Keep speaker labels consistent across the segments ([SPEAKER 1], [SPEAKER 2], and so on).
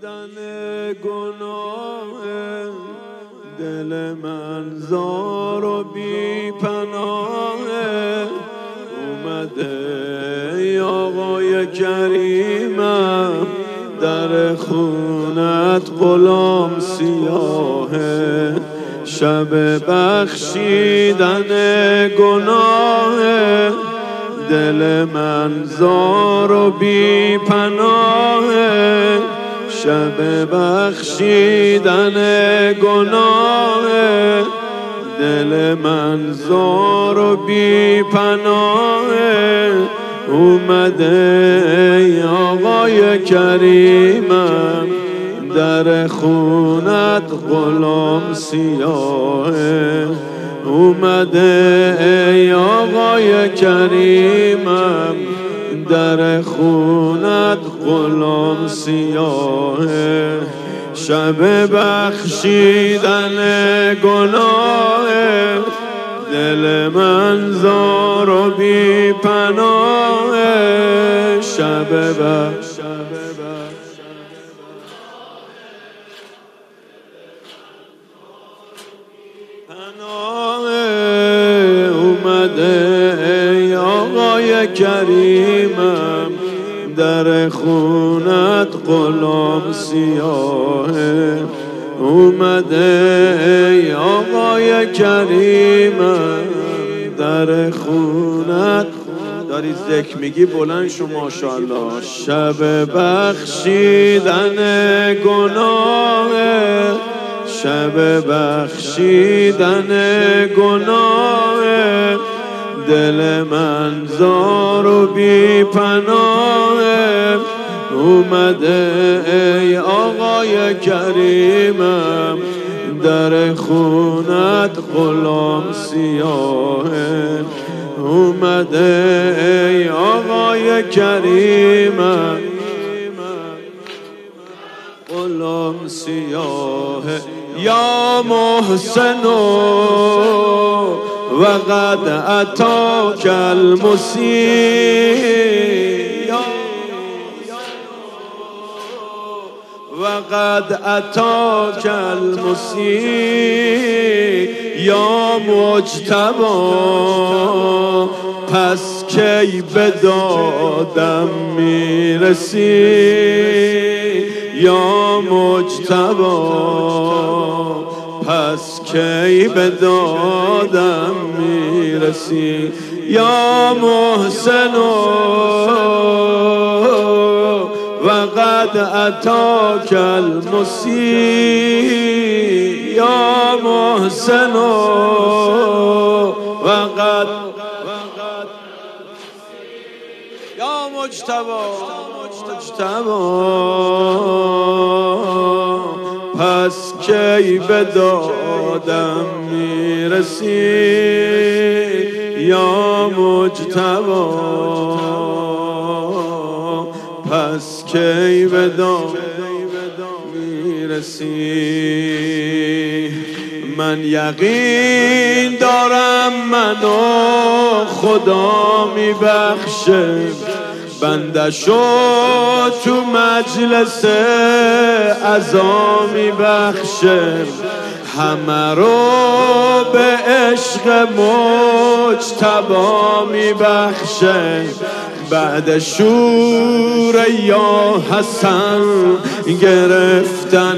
[SPEAKER 1] بخشیدن گناه دل من زار و بی پناه اومده ای آقای کریمم در خونت غلام سیاهه شب بخشیدن گناه دل من زار و بی پناه شب بخشیدن گناه دل من زار و بی پناه اومده ای آقای کریمم در خونت غلام سیاهه اومده ای آقای کریمم در خونت غلام سیاهه شب بخشیدن گناه دل من زار و بی پناه شب پناه اومده ای آقای کریمم در خونت غلام سیاهه اومده ای آقای کریمم در خونت داری ذکر میگی بلند شو ماشاءالله شب بخشیدن گناه شب بخشیدن گناه دل من زار و بی پناه اومده ای آقای کریمم در خونت غلام سیاهه اومده ای آقای کریمم غلام سیاهه یا محسن و قد اتاک المسیء و قد اتاک المسیء یا مجتبی پس کی به دادم میرسی یا مجتبی پس کی به دادم میرسی یا محسن و قد اتاک المسیء یا محسن و قد یا مجتبی پس کی به دادم میرسی یا مجتبی پس کی به دادم میرسی من یقین دارم منو خدا میبخشه بنده شد تو مجلس عزا میبخشه همه رو به عشق مجتبی میبخشه بعد شور یا حسن گرفتن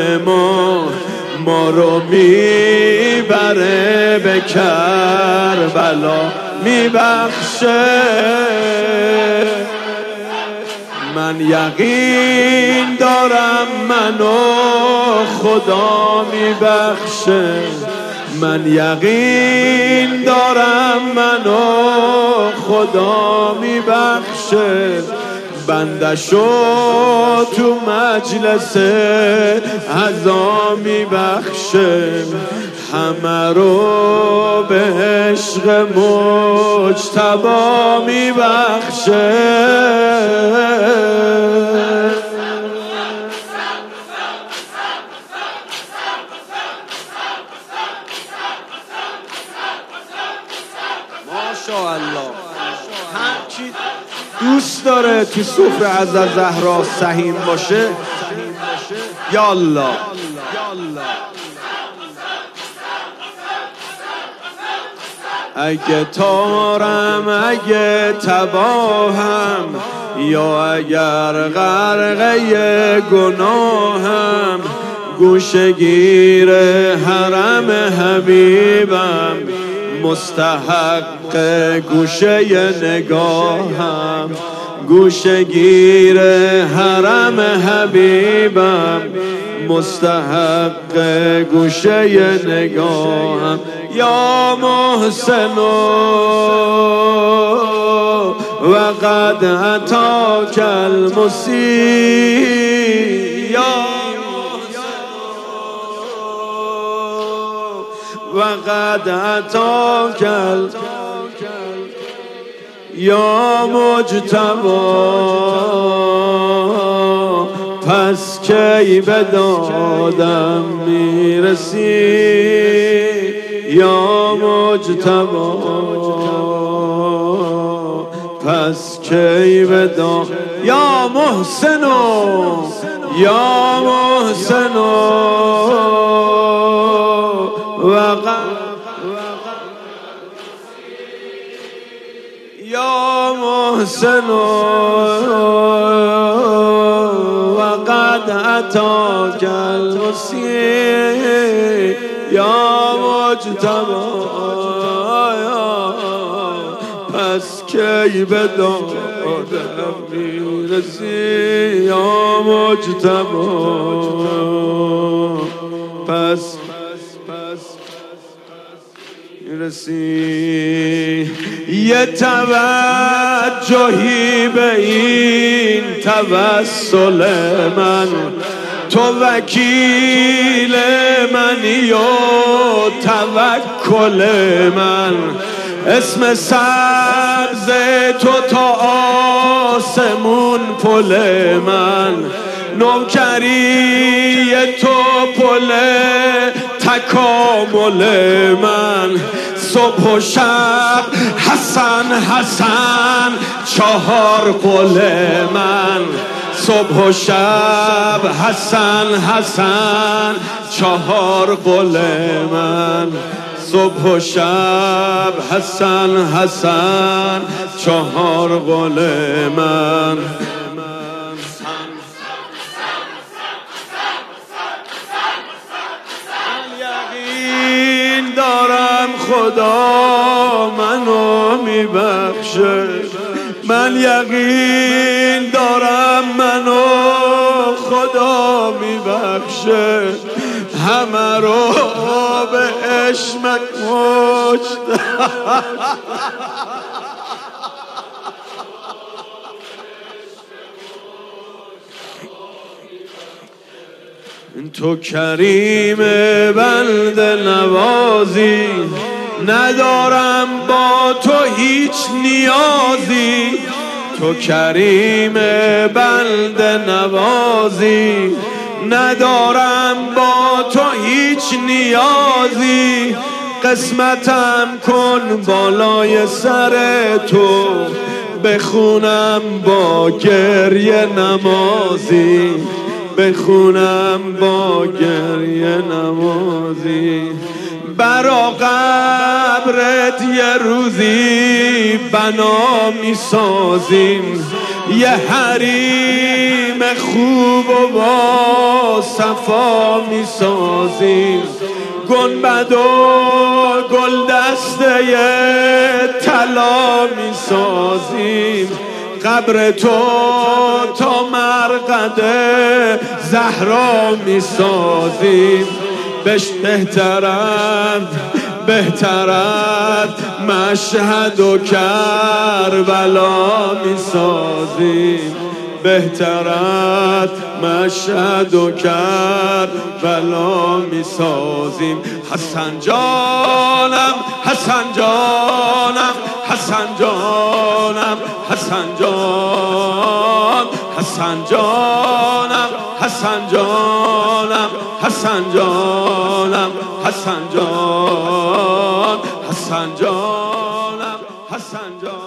[SPEAKER 1] ما رو میبره به کربلا میبخشه من یقین دارم منو خدا میبخشه من یقین دارم منو خدا میبخشه بنده شد تو مجلس عزا میبخشه همه رو به عشق مجتبی میبخشه ماشاءالله هر کی دوست داره تو سفره از زهرا سهیم باشه یالا اگه تارم اگه تباهم یا اگر غرقه گناهم گوشگیر حرم حبیبم مستحق گوشه نگاهم گوشگیر حرم حبیبم مستحق گوشه نگاهم یا محسن وقد اتاک المسیء یا وقد اتاک یا مجتبی پس کی به دادم میرسی یا مجتبی پس کی به دادم یا محسن یا محسن یا محسن وقد اتاک المسیء یا مجتبی پس کی به دادم میرسی یا مجتبی پس میرسی یه توجهی به این توسل من تو وکیل منی و توکل من اسم سبز تو تا آسمون پل من نوکری تو پل تکامل من صبح و شب حسن حسن چهار قل من صبح و شب حسن حسن چهار قل من صبح و شب حسن حسن چهار قل من دارم خدا منو میبخشه من یقین دارم منو خدا میبخشه همه رو به عشقت مجد تو کریم بنده نوازی ندارم با تو هیچ نیازی تو کریم بنده نوازی ندارم با تو هیچ نیازی قسمتم کن بالای سر تو بخونم با گریه نمازی بخونم با گریه نمازی برا قبرت یه روزی بنا میسازیم یه حریم خوب و با صفا میسازیم گنبد و گل دسته طلا میسازیم قبر تو تا مرقد زهرا میسازیم بهترت مشهد و کربلا میسازیم بهترت مشهد و کربلا میسازیم حسن جانم حسن جانم حسن جانم حسن جان حسن جانم حسن جانم حسن جانم حسن جان حسن جانم حسن جان